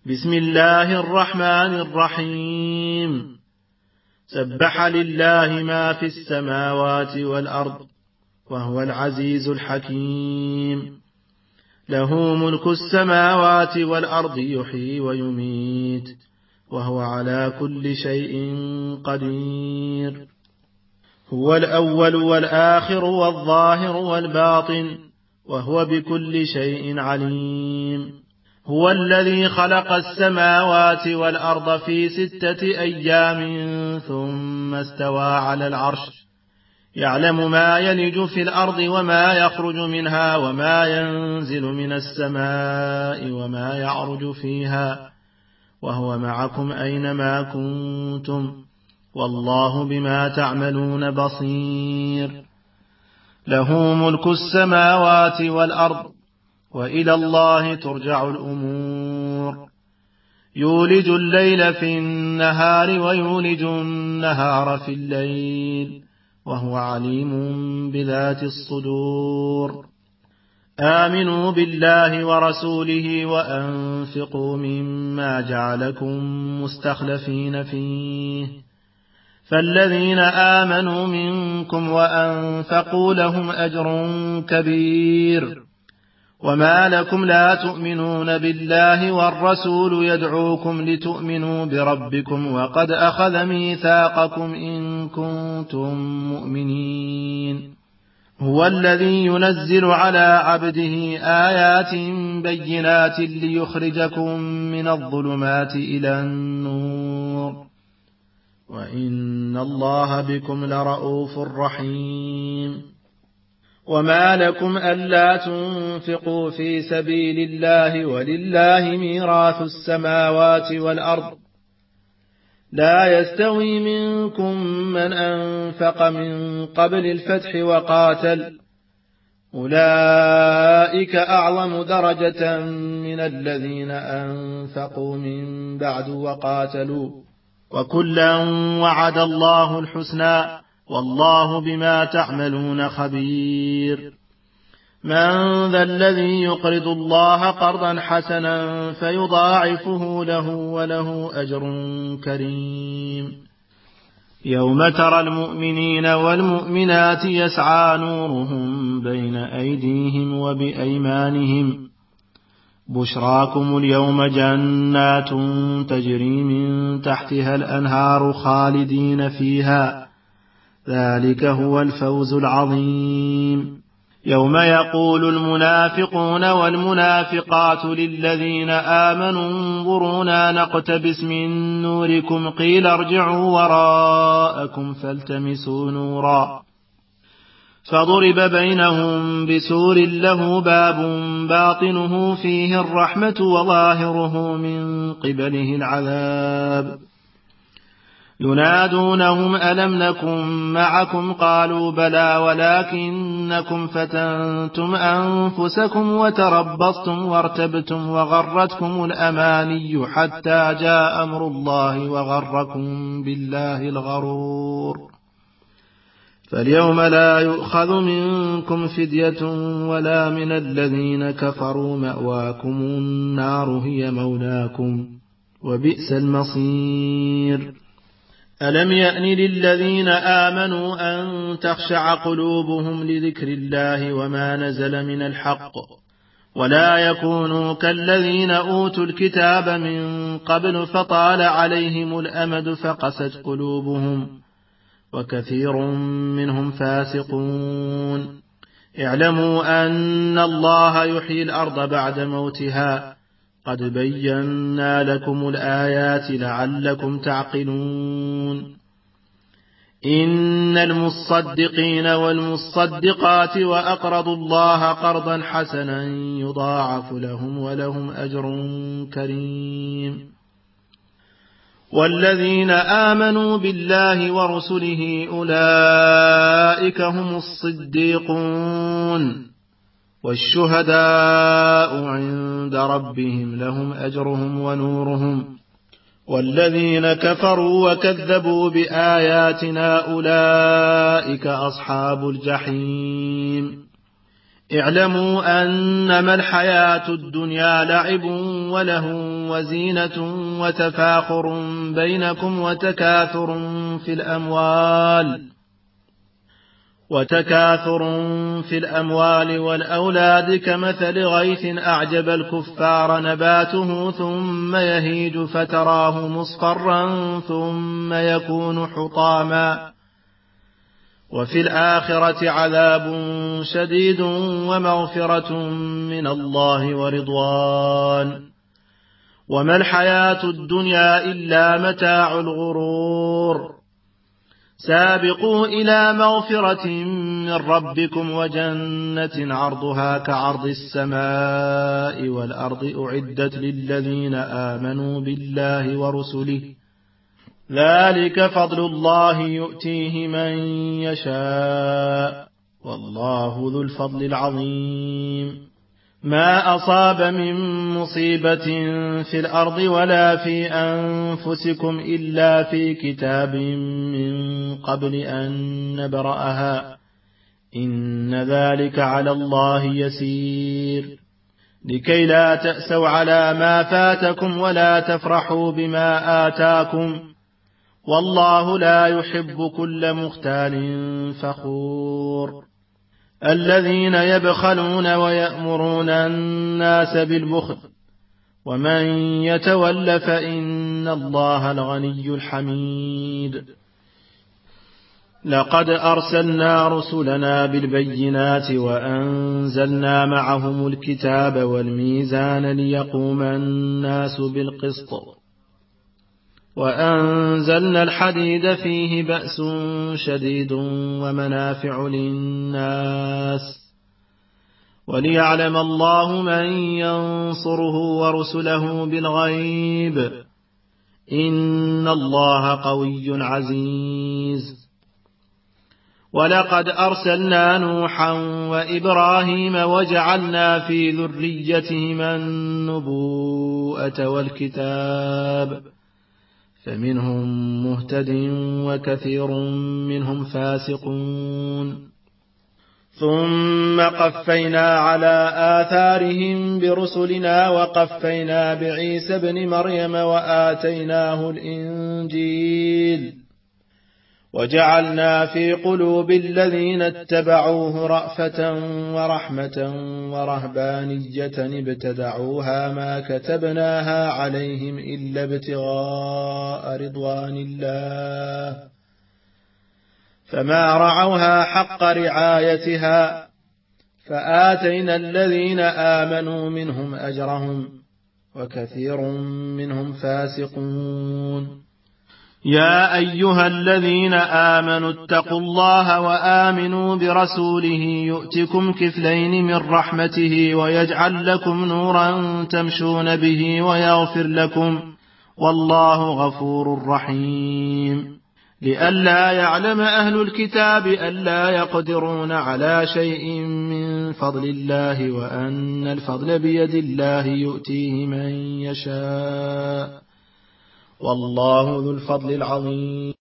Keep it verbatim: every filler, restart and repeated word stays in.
بسم الله الرحمن الرحيم. سبح لله ما في السماوات والأرض وهو العزيز الحكيم. له ملك السماوات والأرض يحيي ويميت وهو على كل شيء قدير. هو الأول والآخر والظاهر والباطن وهو بكل شيء عليم. هو الذي خلق السماوات والأرض في ستة أيام ثم استوى على العرش، يعلم ما يلج في الأرض وما يخرج منها وما ينزل من السماء وما يعرج فيها، وهو معكم أينما كنتم والله بما تعملون بصير. له ملك السماوات والأرض وإلى الله ترجع الأمور. يولج الليل في النهار ويولج النهار في الليل وهو عليم بذات الصدور. آمنوا بالله ورسوله وأنفقوا مما جعلكم مستخلفين فيه، فالذين آمنوا منكم وأنفقوا لهم أجر كبير. وما لكم لا تؤمنون بالله والرسول يدعوكم لتؤمنوا بربكم وقد أخذ ميثاقكم إن كنتم مؤمنين. هو الذي ينزل على عبده آيات بينات ليخرجكم من الظلمات إلى النور، وإن الله بكم لرؤوف رحيم. وما لكم ألا تنفقوا في سبيل الله ولله ميراث السماوات والأرض، لا يستوي منكم من أنفق من قبل الفتح وقاتل، أولئك أعظم درجة من الذين أنفقوا من بعد وقاتلوا، وكلا وعد الله الحسنى والله بما تعملون خبير. من ذا الذي يقرض الله قرضا حسنا فيضاعفه له وله أجر كريم. يوم ترى المؤمنين والمؤمنات يسعى نورهم بين أيديهم وبأيمانهم، بشراكم اليوم جنات تجري من تحتها الأنهار خالدين فيها، ذلك هو الفوز العظيم. يوم يقول المنافقون والمنافقات للذين آمنوا انظرونا نقتبس من نوركم قيل ارجعوا وراءكم فالتمسوا نورا، فضرب بينهم بسور له باب باطنه فيه الرحمة وظاهره من قبله العذاب. ينادونهم ألم نكن معكم قالوا بلى ولكنكم فتنتم أنفسكم وتربصتم وارتبتم وغرتكم الأماني حتى جاء أمر الله وغركم بالله الغرور. فاليوم لا يؤخذ منكم فدية ولا من الذين كفروا، مأواكم النار هي مولاكم وبئس المصير. ألم يأن للذين آمنوا أن تخشع قلوبهم لذكر الله وما نزل من الحق ولا يكونوا كالذين أوتوا الكتاب من قبل فطال عليهم الأمد فقست قلوبهم وكثير منهم فاسقون. اعلموا أن الله يحيي الأرض بعد موتها، قد بينا لكم الآيات لعلكم تعقلون. إن المصدقين والمصدقات وأقرضوا الله قرضا حسنا يضاعف لهم ولهم أجر كريم. والذين آمنوا بالله ورسله أولئك هم الصديقون والشهداء عند ربهم لهم أجرهم ونورهم. والذين كفروا وكذبوا بآياتنا أولئك أصحاب الجحيم. اعلموا أنما الحياة الدنيا لعب وله وزينة وتفاخر بينكم وتكاثر في الأموال وتكاثر في الأموال والأولاد كمثل غيث أعجب الكفار نباته ثم يهيج فتراه مصفرا ثم يكون حطاما وفي الآخرة عذاب شديد ومغفرة من الله ورضوان وما الحياة الدنيا إلا متاع الغرور سابقوا إلى مغفرة من ربكم وجنة عرضها كعرض السماء والأرض أعدت للذين آمنوا بالله ورسله ذلك فضل الله يؤتيه من يشاء والله ذو الفضل العظيم ما أصاب من مصيبة في الأرض ولا في أنفسكم إلا في كتاب من قبل أن نبرأها إن ذلك على الله يسير لكي لا تأسوا على ما فاتكم ولا تفرحوا بما آتاكم والله لا يحب كل مختال فخور الذين يبخلون ويأمرون الناس بالبخل ومن يتول فإن الله الغني الحميد لقد أرسلنا رسلنا بالبينات وأنزلنا معهم الكتاب والميزان ليقوم الناس بالقسط وأنزلنا الحديد فيه بأس شديد ومنافع للناس وليعلم الله من ينصره ورسله بالغيب إن الله قوي عزيز ولقد أرسلنا نوحا وإبراهيم وجعلنا في ذريتهما النبوءة والكتاب فمنهم مهتد وكثير منهم فاسقون ثم قفينا على آثارهم برسلنا وقفينا بعيسى ابن مريم وآتيناه الإنجيل وجعلنا في قلوب الذين اتبعوه رأفة ورحمة ورهبانية ابتدعوها ما كتبناها عليهم إلا ابتغاء رضوان الله فما رعوها حق رعايتها فآتينا الذين آمنوا منهم أجرهم وكثير منهم فاسقون يا أيها الذين آمنوا اتقوا الله وآمنوا برسوله يؤتكم كفلين من رحمته ويجعل لكم نورا تمشون به ويغفر لكم والله غفور رحيم لئلا يعلم أهل الكتاب ألا يقدرون على شيء من فضل الله وأن الفضل بيد الله يؤتيه من يشاء والله ذو الفضل العظيم